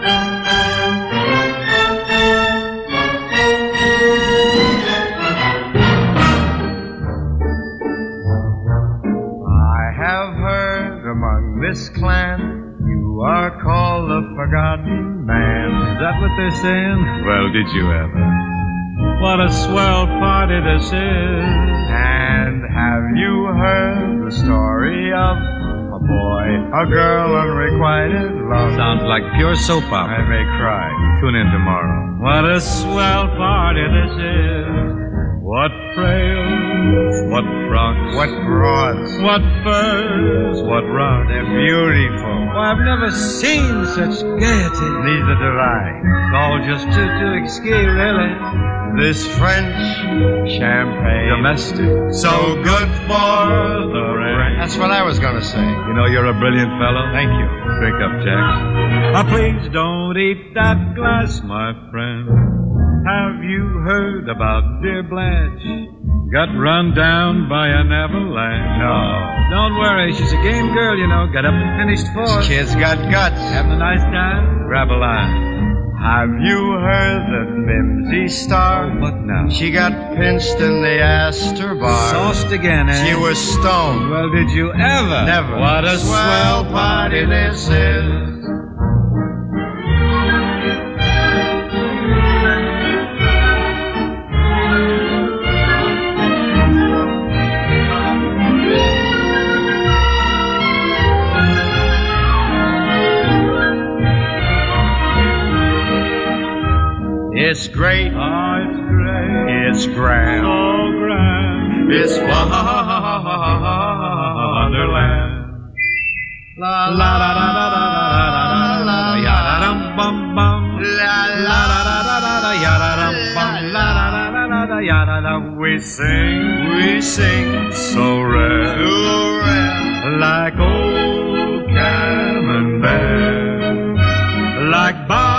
This clan, you are called the Forgotten Man. Is that what they're saying? Well, did you ever? What a swell party this is. And have you heard the story of a boy, a girl, unrequited love? Sounds like pure soap opera. I may cry. Tune in tomorrow. What a swell party this is. What frails, what frocks, what broads, what furs, what rocks. They're beautiful. Why, I've never seen such gaiety. Neither did I. It's all just too exquis, really. This French champagne. Domestic. So good for the brain. That's what I was going to say. You know, you're a brilliant fellow. Thank you. Drink up, Jack. Please don't eat that glass, my friend. Have you heard about dear Blanche? Got run down by an avalanche. No. Don't worry, she's a game girl, you know. Got up and finished fourth. This kid's got guts. Having a nice time? Grab a line. Have you heard that Mimsy Star? What now? She got pinched in the Astor Bar. Sauced again, eh? She was stoned. Well, did you ever? Never. What a swell party this is. It's great. Oh, it's great. It's grand. So grand. It's wonderland. La la la la la la la la ya da dum bum bum. La la la la la la ya da dum bum. La la la la la la ya da dum. We sing so rare, like old Camembert, like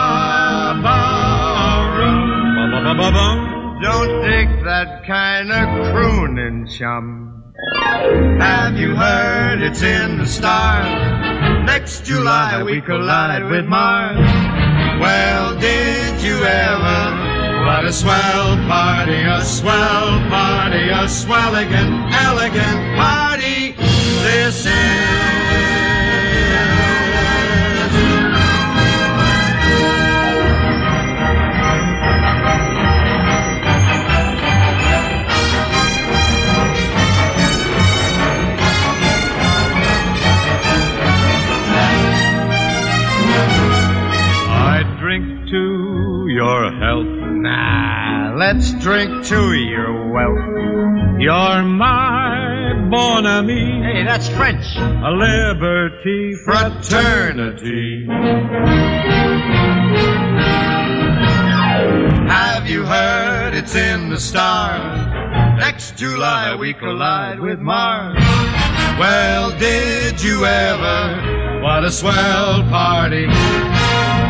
Don't dig that kind of crooning, chum. Have you heard it's in the stars? Next July we collide with Mars. Well, did you ever? What a swell party, a swell party, a swelligan, elegant party this is. To your health. Nah, let's drink to your wealth. You're my bon ami. Hey, that's French. A liberty fraternity. Have you heard it's in the stars? Next July we collide with Mars. Well, did you ever? What a swell party